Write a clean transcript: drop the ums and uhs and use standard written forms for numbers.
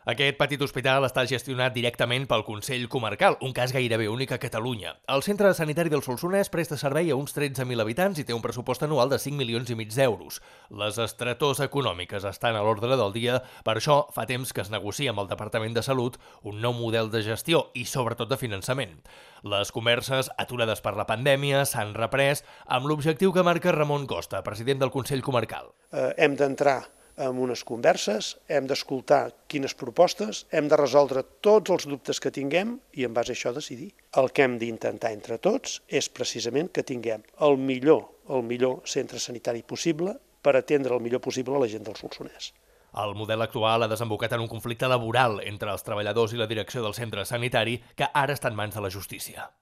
Aquest petit hospital està gestionat directament pel Consell Comarcal, un cas gairebé únic a Catalunya. El centre sanitari del Solsonès presta servei a uns 13.000 habitants i té un pressupost anual de 5,5 milions d'euros. Les estretors econòmiques estan a l'ordre del dia, per això fa temps que es negocia amb el Departament de Salut un nou model de gestió i sobretot de finançament. Les converses, aturades per la pandèmia, s'han reprès amb l'objectiu que marca Ramon Costa, president del Consell Comarcal. Hem d'entrar amb unes converses, hem d'escoltar quines propostes, hem de resoldre tots els dubtes que tinguem i en base a això decidir. El que hem d'intentar entre tots és precisament que tinguem el millor centre sanitari possible per atendre el millor possible a la gent del Solsonès. El model actual ha desembocat en un conflicte laboral entre els treballadors i la direcció del centre sanitari que ara està en mans de la justícia.